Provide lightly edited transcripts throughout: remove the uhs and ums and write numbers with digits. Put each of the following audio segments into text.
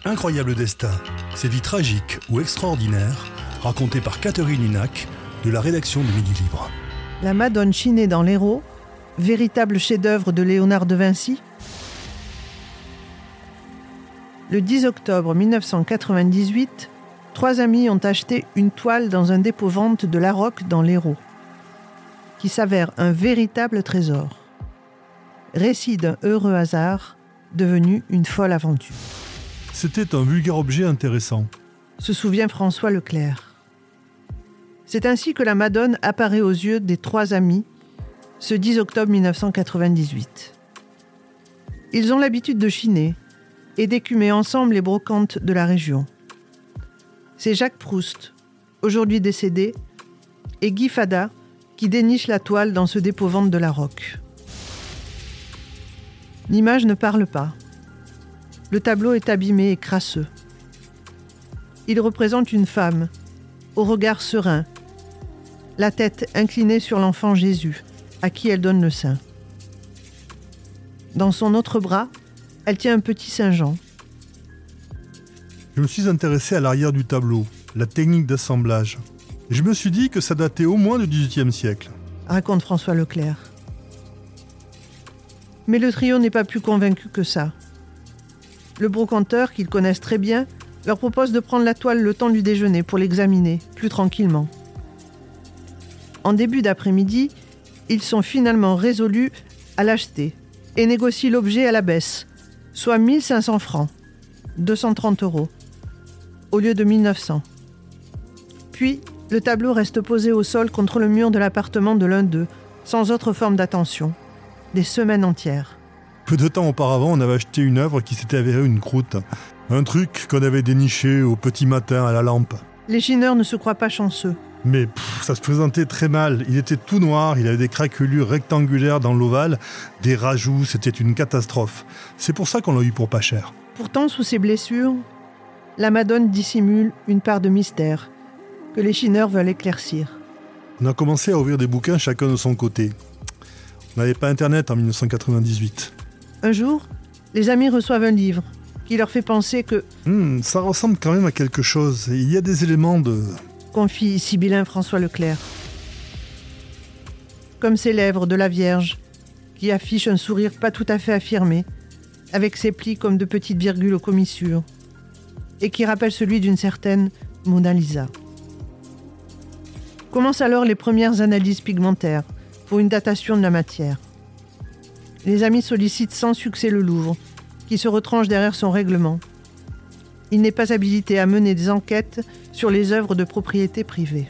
Incroyable destin, ces vies tragiques ou extraordinaires, racontées par Catherine Hunac de la rédaction de Midi Libre. La Madone chinée dans l'Hérault, véritable chef-d'œuvre de Léonard de Vinci. Le 10 octobre 1998, 3 amis ont acheté une toile dans un dépôt-vente de La Roque dans l'Hérault, qui s'avère un véritable trésor. Récit d'un heureux hasard, devenu une folle aventure. C'était un vulgaire objet intéressant, se souvient François Leclerc. C'est ainsi que la Madone apparaît aux yeux des 3 amis, ce 10 octobre 1998. Ils ont l'habitude de chiner et d'écumer ensemble les brocantes de la région. C'est Jacques Proust, aujourd'hui décédé, et Guy Fada qui dénichent la toile dans ce dépôt-vente de La Roque. L'image ne parle pas. Le tableau est abîmé et crasseux. Il représente une femme, au regard serein, la tête inclinée sur l'enfant Jésus, à qui elle donne le sein. Dans son autre bras, elle tient un petit Saint-Jean. Je me suis intéressé à l'arrière du tableau, la technique d'assemblage. Et je me suis dit que ça datait au moins du XVIIIe siècle. Raconte François Leclerc. Mais le trio n'est pas plus convaincu que ça. Le brocanteur, qu'ils connaissent très bien, leur propose de prendre la toile le temps du déjeuner pour l'examiner, plus tranquillement. En début d'après-midi, ils sont finalement résolus à l'acheter et négocient l'objet à la baisse, soit 1500 francs, 230 €, au lieu de 1900. Puis, le tableau reste posé au sol contre le mur de l'appartement de l'un d'eux, sans autre forme d'attention, des semaines entières. Peu de temps auparavant, on avait acheté une œuvre qui s'était avérée une croûte. Un truc qu'on avait déniché au petit matin à la lampe. Les chineurs ne se croient pas chanceux. Mais ça se présentait très mal. Il était tout noir, il avait des craquelures rectangulaires dans l'ovale, des rajouts, c'était une catastrophe. C'est pour ça qu'on l'a eu pour pas cher. Pourtant, sous ses blessures, la Madone dissimule une part de mystère que les chineurs veulent éclaircir. On a commencé à ouvrir des bouquins chacun de son côté. On n'avait pas Internet en 1998. Un jour, les amis reçoivent un livre qui leur fait penser que... ça ressemble quand même à quelque chose. Il y a des éléments de... confie sibyllin François Leclerc. Comme ces lèvres de la Vierge, qui affichent un sourire pas tout à fait affirmé, avec ses plis comme de petites virgules aux commissures, et qui rappelle celui d'une certaine Mona Lisa. Commencent alors les premières analyses pigmentaires pour une datation de la matière. Les amis sollicitent sans succès le Louvre, qui se retranche derrière son règlement. Il n'est pas habilité à mener des enquêtes sur les œuvres de propriété privée.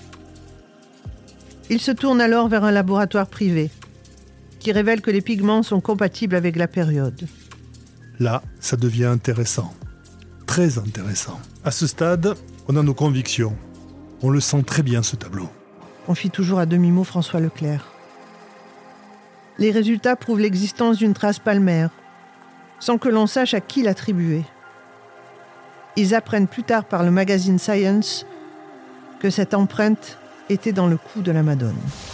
Il se tourne alors vers un laboratoire privé, qui révèle que les pigments sont compatibles avec la période. Là, ça devient intéressant. Très intéressant. À ce stade, on a nos convictions. On le sent très bien, ce tableau. Confie toujours à demi-mot François Leclerc. Les résultats prouvent l'existence d'une trace palmaire, sans que l'on sache à qui l'attribuer. Ils apprennent plus tard par le magazine Science que cette empreinte était dans le cou de la Madone.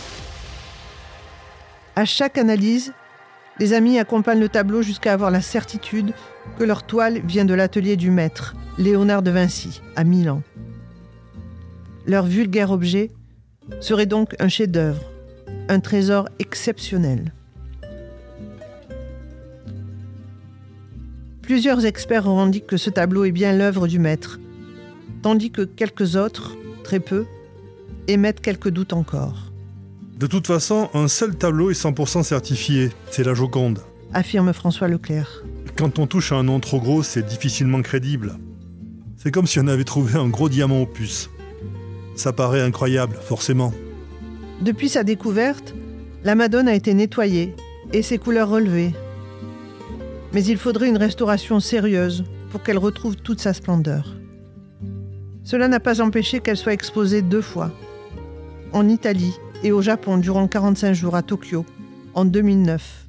À chaque analyse, les amis accompagnent le tableau jusqu'à avoir la certitude que leur toile vient de l'atelier du maître, Léonard de Vinci, à Milan. Leur vulgaire objet serait donc un chef-d'œuvre, un trésor exceptionnel. Plusieurs experts revendiquent que ce tableau est bien l'œuvre du maître, tandis que quelques autres, très peu, émettent quelques doutes encore. De toute façon, un seul tableau est 100% certifié, c'est la Joconde, affirme François Leclerc. Quand on touche à un nom trop gros, c'est difficilement crédible. C'est comme si on avait trouvé un gros diamant aux puces. Ça paraît incroyable, forcément. Depuis sa découverte, la Madone a été nettoyée et ses couleurs relevées. Mais il faudrait une restauration sérieuse pour qu'elle retrouve toute sa splendeur. Cela n'a pas empêché qu'elle soit exposée 2 fois, en Italie et au Japon durant 45 jours à Tokyo, en 2009.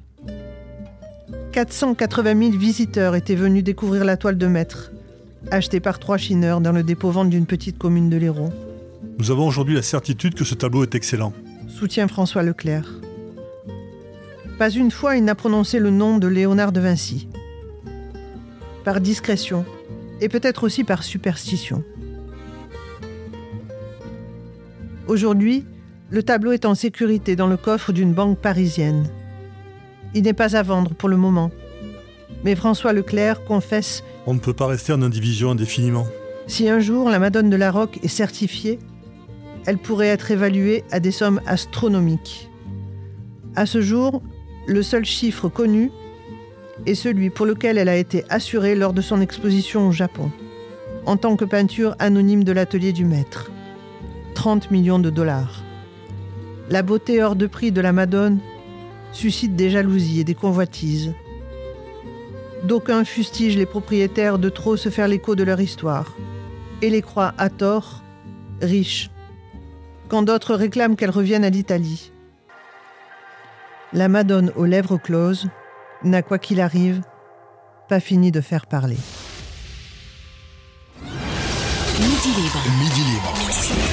480 000 visiteurs étaient venus découvrir la toile de maître, achetée par 3 chineurs dans le dépôt-vente d'une petite commune de l'Hérault. Nous avons aujourd'hui la certitude que ce tableau est excellent. Soutient François Leclerc. Pas une fois il n'a prononcé le nom de Léonard de Vinci. Par discrétion, et peut-être aussi par superstition. Aujourd'hui, le tableau est en sécurité dans le coffre d'une banque parisienne. Il n'est pas à vendre pour le moment. Mais François Leclerc confesse « On ne peut pas rester en indivision indéfiniment. » Si un jour la Madone de la Roque est certifiée, elle pourrait être évaluée à des sommes astronomiques. À ce jour, le seul chiffre connu est celui pour lequel elle a été assurée lors de son exposition au Japon, en tant que peinture anonyme de l'atelier du maître. 30 millions de dollars. La beauté hors de prix de la Madone suscite des jalousies et des convoitises. D'aucuns fustigent les propriétaires de trop se faire l'écho de leur histoire et les croient à tort riches, quand d'autres réclament qu'elle revienne à l'Italie. La Madone aux lèvres closes n'a, quoi qu'il arrive, pas fini de faire parler. Midi Libre.